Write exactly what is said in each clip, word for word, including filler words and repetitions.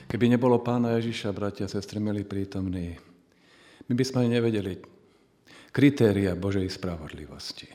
Keby nebolo Pána Ježiša, bratia a sestry, milí prítomní, my by sme nevedeli kritéria Božej spravodlivosti.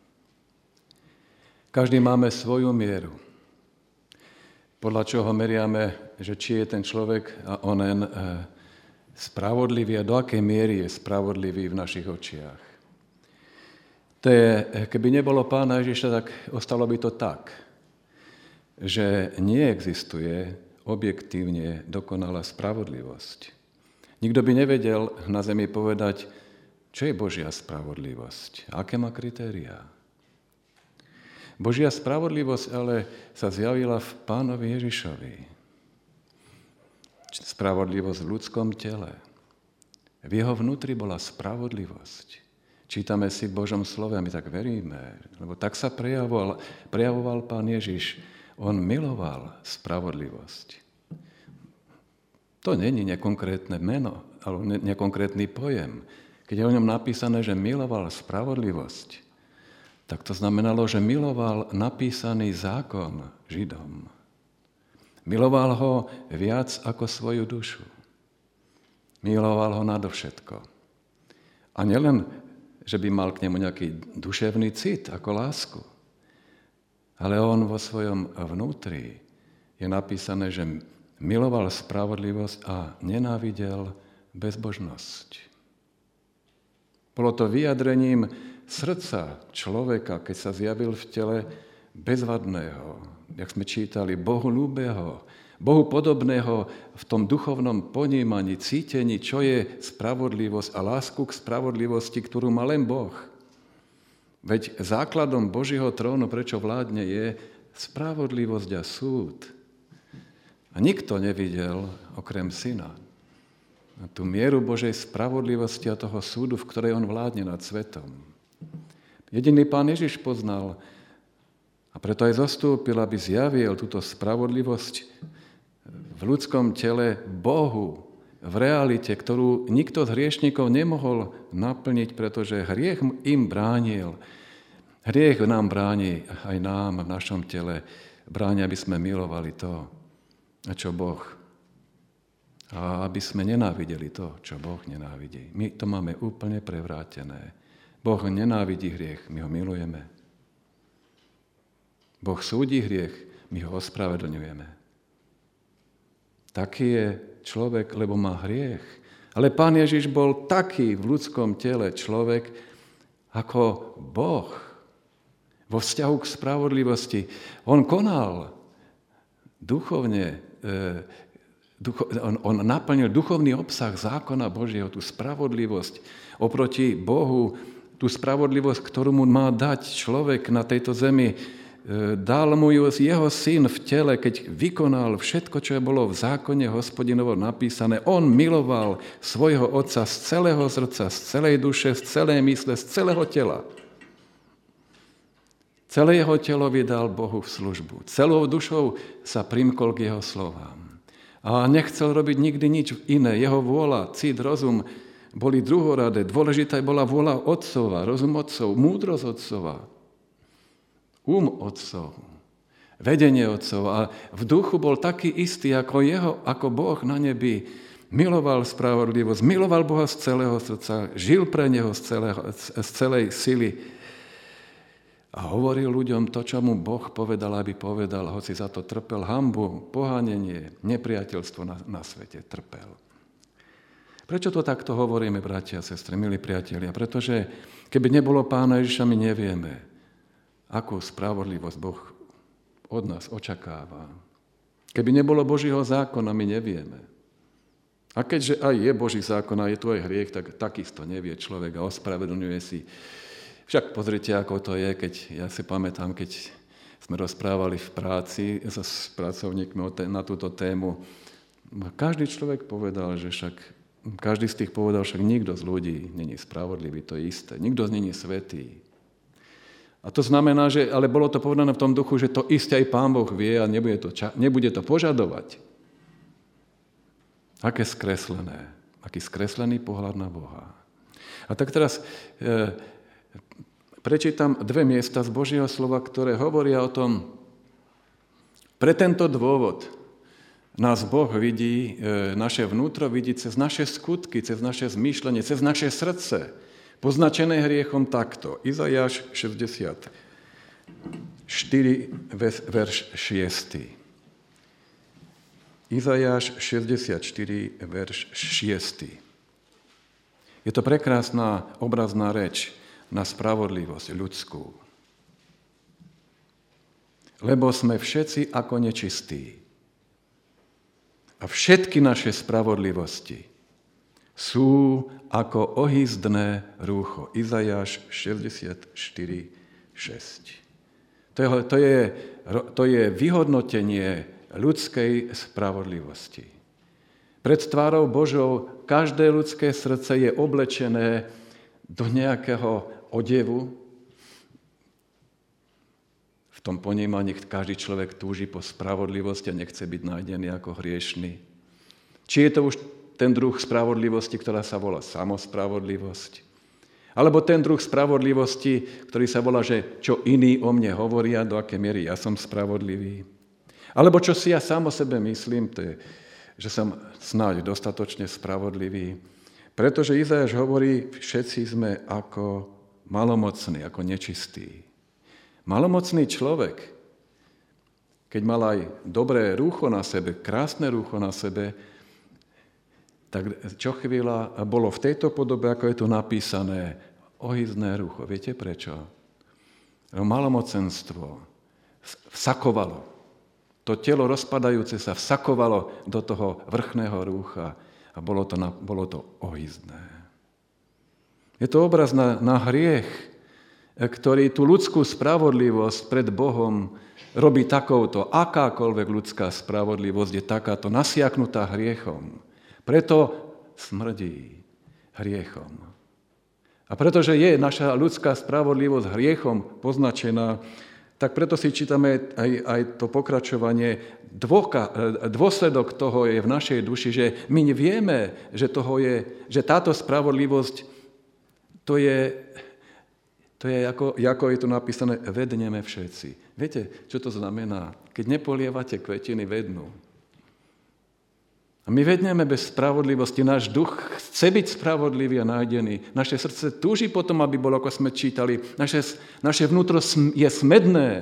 Každý máme svoju mieru, podľa čoho meriame, že či je ten človek a onen spravodlivý a do akej miery je spravodlivý v našich očiach. To je, keby nebolo Pána Ježiša, tak ostalo by to tak, že neexistuje objektívne dokonalá spravodlivosť. Nikto by nevedel na zemi povedať, čo je Božia spravodlivosť, aké má kritériá. Božia spravodlivosť ale sa zjavila v Pánovi Ježišovi. Spravodlivosť v ľudskom tele. V jeho vnútri bola spravodlivosť. Čítame si v Božom slove a my tak veríme, lebo tak sa prejavoval, prejavoval Pán Ježiš. On miloval spravodlivosť. To není nekonkrétne meno, ale nekonkrétny pojem. Keď je o ňom napísané, že miloval spravodlivosť, tak to znamenalo, že miloval napísaný zákon Židom. Miloval ho viac ako svoju dušu. Miloval ho nadovšetko. A nielen, že by mal k nemu nejaký duševný cit ako lásku, ale on vo svojom vnútri je napísané, že miloval spravodlivosť a nenávidel bezbožnosť. Bolo to vyjadrením srdca človeka, keď sa zjavil v tele bezvadného, jak sme čítali, Bohu ľúbeho, Bohu podobného v tom duchovnom ponímaní, cítení, čo je spravodlivosť a lásku k spravodlivosti, ktorú má len Boh. Veď základom Božieho trónu, prečo vládne, je spravodlivosť a súd. A nikto nevidel, okrem Syna, tú mieru Božej spravodlivosti a toho súdu, v ktorej on vládne nad svetom. Jediný Pán Ježiš poznal a preto aj zostúpil, aby zjavil túto spravodlivosť v ľudskom tele Bohu, v realite, ktorú nikto z hriešnikov nemohol naplniť, pretože hriech im bránil. Hriech nám bráni, aj nám v našom tele, bráni, aby sme milovali to, čo Boh. A aby sme nenávideli to, čo Boh nenávidí. My to máme úplne prevrátené. Boh nenávidí hriech, my ho milujeme. Boh súdi hriech, my ho ospravedlňujeme. Taký je človek, lebo má hriech. Ale Pán Ježiš bol taký v ľudskom tele človek, ako Boh. Vo vzťahu k spravodlivosti. On konal duchovne, ducho, on, on naplnil duchovný obsah zákona Božieho, tú spravodlivosť oproti Bohu, tú spravodlivosť, ktorú mu má dať človek na tejto zemi. Dal mu ju jeho syn v tele, keď vykonal všetko, čo bolo v zákone Hospodinovo napísané. On miloval svojho otca z celého srdca, z celej duše, z celej mysle, z celého tela. Celé jeho telo vydal Bohu v službu. Celou dušou sa primkol k jeho slovám. A nechcel robiť nikdy nič iné. Jeho vôľa, cit, rozum boli druhoradé. Dôležitá bola vôľa otcova, rozum otcov, múdrosť otcova, um otcov, vedenie otcov. A v duchu bol taký istý ako jeho, ako Boh na nebi. Miloval spravodlivosť, miloval Boha z celého srdca, žil pre neho z, celého, z celej sily. A hovoril ľuďom to, čo mu Boh povedal, aby povedal, hoci za to trpel hanbu, pohánenie, nepriateľstvo na, na svete trpel. Prečo to takto hovoríme, bratia a sestry, milí priatelia? Pretože keby nebolo Pána Ježiša, my nevieme, akú spravodlivosť Boh od nás očakáva. Keby nebolo Božího zákona, my nevieme. A keďže aj je Boží zákon a je tu aj hriech, tak takisto nevie človek a ospravedlňuje si. Však pozrite, ako to je, keď ja si pamätám, keď sme rozprávali v práci so pracovníkmi na túto tému. Každý človek povedal, že však, každý z tých povedal, však nikto z ľudí není spravodlivý, to je isté. Nikto není svätý. A to znamená, že, ale bolo to povedané v tom duchu, že to isté aj Pán Boh vie a nebude to, nebude to požadovať. Aké skreslené, aký skreslený pohľad na Boha. A tak teraz e, prečítam dve miesta z Božieho slova, ktoré hovoria o tom, pre tento dôvod nás Boh vidí, naše vnútro vidí cez naše skutky, cez naše zmýšľanie, cez naše srdce, poznačené hriechom takto. Izajáš šesťdesiatštyri, verš šiesty. Izajáš šesťdesiatštyri, verš šiesty. Je to prekrásna obrazná reč na spravodlivosť ľudskú. Lebo sme všetci ako nečistí. A všetky naše spravodlivosti sú ako ohyzdné rúcho. Izajáš šesťdesiatštyri, šesť. To je, to je, to je vyhodnotenie ľudskej spravodlivosti. Pred tvárou Božou každé ľudské srdce je oblečené do nejakého odevu. V tom ponímaní každý človek túži po spravodlivosti a nechce byť nájdený ako hriešný. Či je to už ten druh spravodlivosti, ktorá sa volá samospravodlivosť, alebo ten druh spravodlivosti, ktorý sa volá, že čo iní o mne hovoria, do aké miery ja som spravodlivý. Alebo čo si ja sám o sebe myslím, to je, že som snáď dostatočne spravodlivý. Pretože Izajáš hovorí, všetci sme ako malomocní, ako nečistí. Malomocný človek, keď mal aj dobré rúcho na sebe, krásne rúcho na sebe, tak čo chvíľa bolo v tejto podobe, ako je tu napísané, ohyzdné rúcho. Viete prečo? Malomocenstvo vsakovalo. To telo rozpadajúce sa vsakovalo do toho vrchného rúcha a bolo to, na, bolo to ohyzdné. Je to obraz na, na hriech, ktorý tú ľudskú spravodlivosť pred Bohom robí takouto. Akákoľvek ľudská spravodlivosť je takáto nasiaknutá hriechom. Preto smrdí hriechom. A pretože je naša ľudská spravodlivosť hriechom poznačená, tak preto si čítame aj, aj to pokračovanie. Dvoka, dôsledok toho je v našej duši, že my vieme, že, toho je, že táto spravodlivosť, to je... To je, ako, ako je tu napísané, vedneme všetci. Viete, čo to znamená? Keď nepolievate kvetiny, vednú. A my vedneme bez spravodlivosti. Náš duch chce byť spravodlivý a nájdený. Naše srdce túži potom, aby bolo, ako sme čítali. Naše, naše vnútro je smedné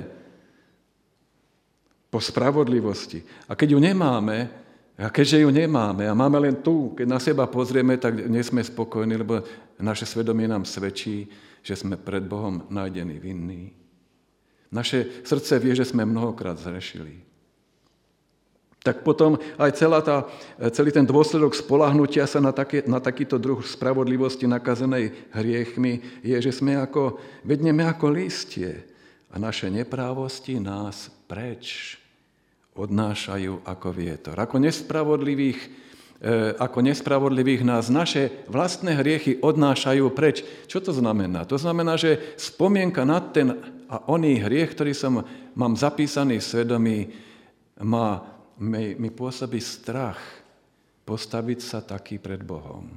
po spravodlivosti. A keď ju nemáme, a keďže ju nemáme a máme len tu, keď na seba pozrieme, tak nie sme spokojní, lebo naše svedomie nám svedčí, že sme pred Bohom nájdení vinní. Naše srdce vie, že sme mnohokrát zhrešili. Tak potom aj celá tá, celý ten dôsledok spoľahnutia sa na, také, na takýto druh spravodlivosti nakazenej hriechmi je, že sme ako, vedneme ako listie a naše neprávosti nás preč odnášajú ako vietor. Ako nespravodlivých Ako nespravodlivých nás naše vlastné hriechy odnášajú preč. Čo to znamená? To znamená, že spomienka na ten a oný hriech, ktorý som mám zapísaný v svedomí, má, mi, mi pôsobí strach postaviť sa taký pred Bohom.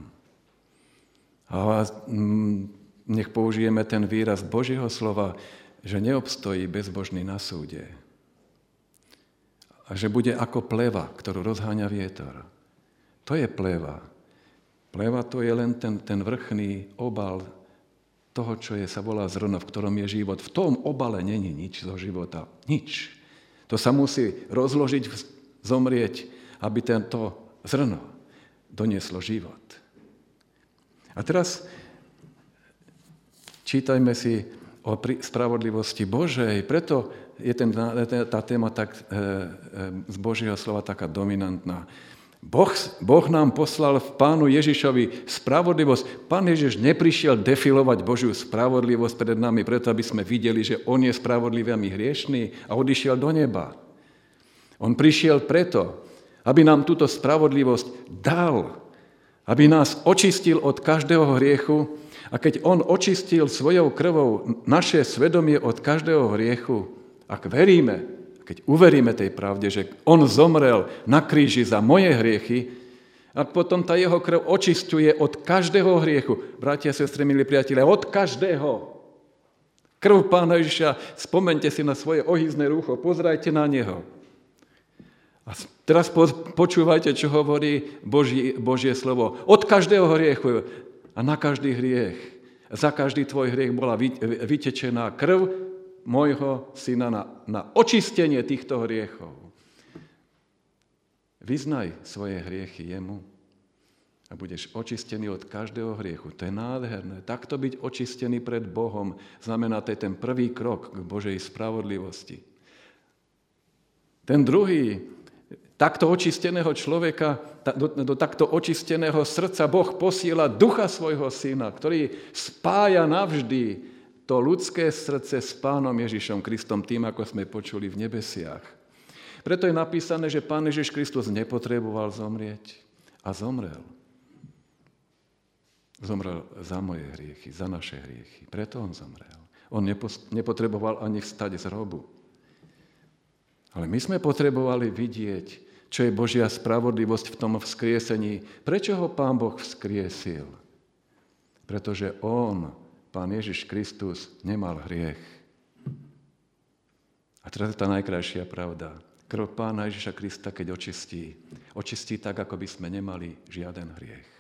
A nech použijeme ten výraz Božieho slova, že neobstojí bezbožný na súde. A že bude ako pleva, ktorú rozháňa vietor. To je pleva. Pleva to je len ten, ten vrchný obal toho, čo je, sa volá zrno, v ktorom je život. V tom obale není nič zo života. Nič. To sa musí rozložiť, zomrieť, aby tento zrno donieslo život. A teraz čítajme si o spravodlivosti Božej. Preto je ten, tá téma tak, z Božieho slova taká dominantná. Boh, boh nám poslal v Pánu Ježišovi spravodlivosť. Pán Ježiš neprišiel defilovať Božiu spravodlivosť pred nami, preto aby sme videli, že on je spravodlivý a my hriešný a odišiel do neba. On prišiel preto, aby nám túto spravodlivosť dal, aby nás očistil od každého hriechu a keď on očistil svojou krvou naše svedomie od každého hriechu, ak veríme, keď uveríme tej pravde, že on zomrel na kríži za moje hriechy a potom tá jeho krv očisťuje od každého hriechu. Bratia, sestry, milí priatelia, od každého. Krv Pána Ježiša, spomeňte si na svoje ohyzné rúcho, pozrajte na neho. A Teraz počúvajte, čo hovorí Boží, Božie slovo. Od každého hriechu a na každý hriech, za každý tvoj hriech bola vytečená krv môjho syna na, na očistenie týchto hriechov. Vyznaj svoje hriechy jemu a budeš očistený od každého hriechu. To je nádherné. Takto byť očistený pred Bohom znamená, to je ten prvý krok k Božej spravodlivosti. Ten druhý, takto očisteného človeka, do, do takto očisteného srdca Boh posiela ducha svojho syna, ktorý spája navždy to ľudské srdce s Pánom Ježišom Kristom, tým, ako sme počuli v nebesiach. Preto je napísané, že Pán Ježiš Kristus nepotreboval zomrieť a zomrel. Zomrel za moje hriechy, za naše hriechy. Preto on zomrel. On nepotreboval ani vstať z hrobu. Ale my sme potrebovali vidieť, čo je Božia spravodlivosť v tom vzkriesení. Prečo ho Pán Boh vzkriesil? Pretože on, Pán Ježiš Kristus, nemal hriech. A teraz je tá najkrajšia pravda. Krv Pána Ježiša Krista, keď očistí, očistí tak, ako by sme nemali žiaden hriech.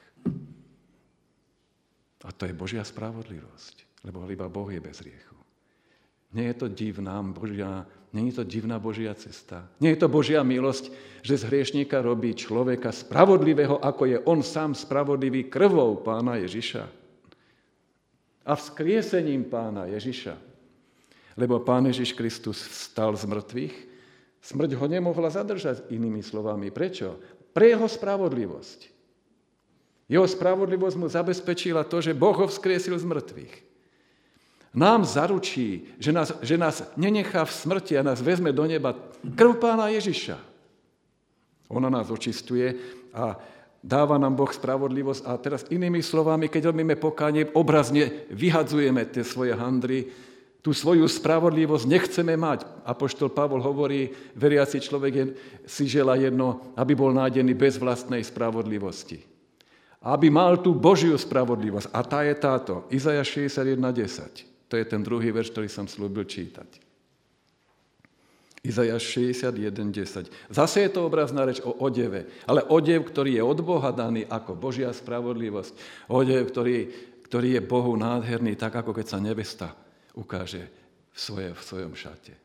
A to je Božia spravodlivosť, lebo iba Boh je bez hriechu. Nie je to divná Božia, nie je to divná Božia cesta. Nie je to Božia milosť, že z hriešníka robí človeka spravodlivého, ako je on sám spravodlivý krvou Pána Ježiša. A vzkriesením Pána Ježiša. Lebo Pán Ježiš Kristus vstal z mŕtvych, smrť ho nemohla zadržať, inými slovami. Prečo? Pre jeho spravodlivosť. Jeho spravodlivosť mu zabezpečila to, že Boh ho vzkriesil z mŕtvych. Nám zaručí, že nás, že nás nenechá v smrti a nás vezme do neba krv Pána Ježiša. Ona nás očistuje a dáva nám Boh spravodlivosť. A teraz inými slovami, keď robíme pokánie, obrazne vyhadzujeme tie svoje handry, tú svoju spravodlivosť nechceme mať. Apoštol Pavol hovorí, veriaci človek je, si želá jedno, aby bol nájdený bez vlastnej spravodlivosti. Aby mal tú Božiu spravodlivosť. A tá je táto. Izajáš šesťdesiatjeden desať. To je ten druhý verš, ktorý som slúbil čítať. Izajáš šesťdesiatjeden desať. Zase je to obrazná reč o odeve. Ale odev, ktorý je od Boha daný ako Božia spravodlivosť. Odev, ktorý, ktorý je Bohu nádherný, tak ako keď sa nevesta ukáže v, svoje, v svojom šate.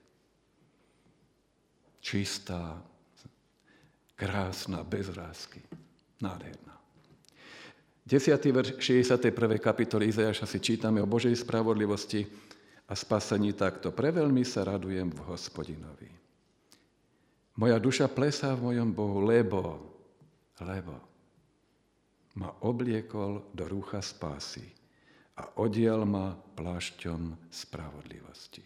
Čistá, krásna, bez vrásky. Nádherná. desiaty verš šesťdesiatej prvej kapitoly Izajaša si čítame o Božej spravodlivosti a spasení takto. Preveľmi sa radujem v Hospodinovi. Moja duša plesá v mojom Bohu, lebo, lebo ma obliekol do rúcha spásy a odial ma plášťom spravodlivosti.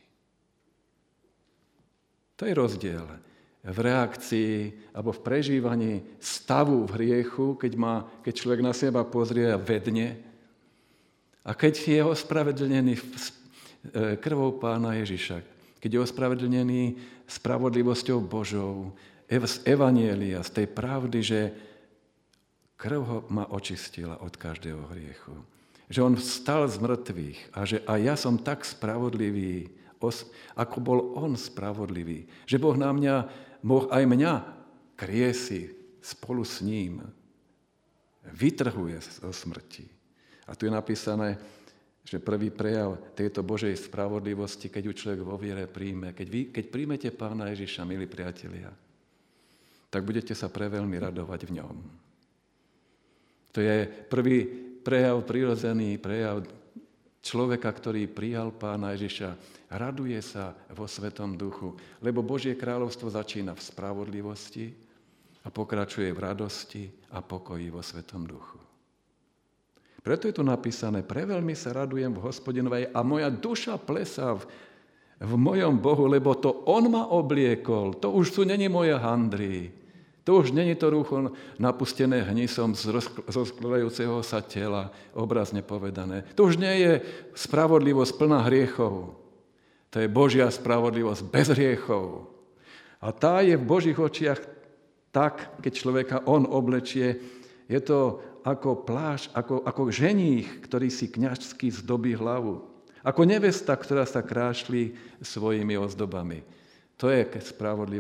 To je rozdiel v reakcii alebo v prežívaní stavu v hriechu, keď, má, keď človek na seba pozrie a vedne. A keď je ospravedlnený krvou Pána Ježiša, keď je ospravedlnený spravodlivosťou Božou, z evanjelia, z tej pravdy, že krv ho ma očistila od každého hriechu. Že on vstal z mŕtvych a že aj ja som tak spravodlivý, ako bol on spravodlivý. Že Boh na mňa, Boh aj mňa kriesi spolu s ním. Vytrhuje zo smrti. A tu je napísané, že prvý prejav tejto Božej spravodlivosti, keď ju človek vo viere príjme, keď, vy, keď príjmete Pána Ježiša, milí priatelia, tak budete sa preveľmi radovať v ňom. To je prvý prejav, prirodzený prejav človeka, ktorý prijal Pána Ježiša. Raduje sa vo Svetom Duchu, lebo Božie kráľovstvo začína v spravodlivosti a pokračuje v radosti a pokoji vo Svetom Duchu. Preto je tu napísané, preveľmi sa radujem v Hospodinovej a moja duša plesá v, v mojom Bohu, lebo to on ma obliekol. To už sú není moje handry. To už není to rúcho napustené hnisom z rozkladajúceho sa tela, obrazne povedané. To už nie je spravodlivosť plná hriechov. To je Božia spravodlivosť bez hriechov. A tá je v Božích očiach tak, keď človeka on oblečie, je to ako plášť, ako, ako ženích, ktorý si kňažsky zdobí hlavu. Ako nevesta, ktorá sa krášli svojimi ozdobami. To je spravodlivosť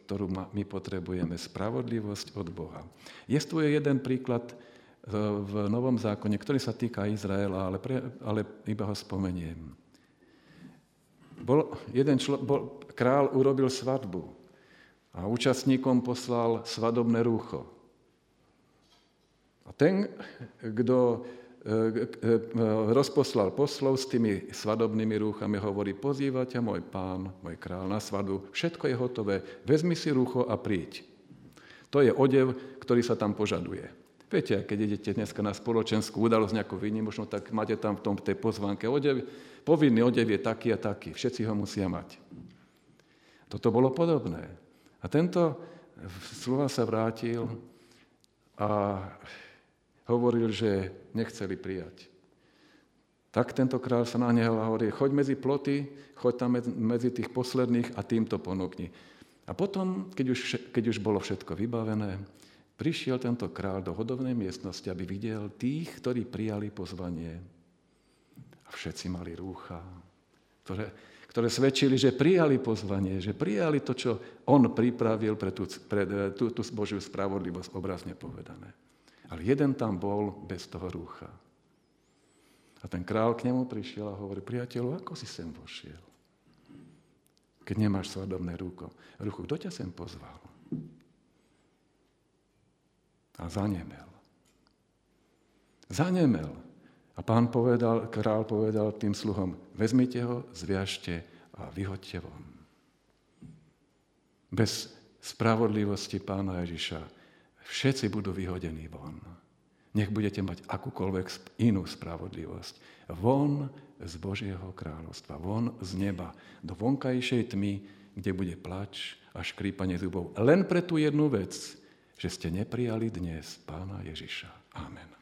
ktorú my potrebujeme, spravodlivosť od Boha. Jestvuje jeden príklad v Novom zákone, ktorý sa týka Izraela, ale, pre, ale iba ho spomeniem. Bol, jeden člo, bol, král urobil svadbu a účastníkom poslal svadobné rúcho. A ten, kto rozposlal poslov s tými svadobnými rúchami, hovorí, pozýva ťa môj pán, môj král na svadbu, všetko je hotové, vezmi si rúcho a príď. To je odev, ktorý sa tam požaduje. Viete, keď idete dneska na spoločenskú udalosť nejakú výnimočnú, tak máte tam v tom, tej pozvánke odev, povinný odev je taký a taký, všetci ho musia mať. Toto bolo podobné. A tento sluha sa vrátil a hovoril, že nechceli prijať. Tak tento kráľ sa nahneval a hovorí, choď medzi ploty, choď tam medzi tých posledných a týmto ponúkni. A potom, keď už, keď už bolo všetko vybavené, prišiel tento kráľ do hodovnej miestnosti, aby videl tých, ktorí prijali pozvanie. A všetci mali rúcha, ktoré, ktoré svedčili, že prijali pozvanie, že prijali to, čo on pripravil pre tú, pre tú, tú Božiu spravodlivosť, obrazne povedané. Ale jeden tam bol bez toho rúcha. A ten král k nemu prišiel a hovorí, priateľu, ako si sem vošiel? Keď nemáš svadobné rúcho. Rúcho, kto ťa sem pozval? A zanemel. Zanemel. A pán povedal, král povedal tým sluhom, vezmite ho, zviažte a vyhoďte von. Bez spravodlivosti pána Ježiša všetci budú vyhodení von. Nech budete mať akúkoľvek inú spravodlivosť. Von z Božieho kráľovstva, von z neba, do vonkajšej tmy, kde bude plač a škrípanie zubov. Len pre tú jednu vec, že ste neprijali dnes pána Ježiša. Amen.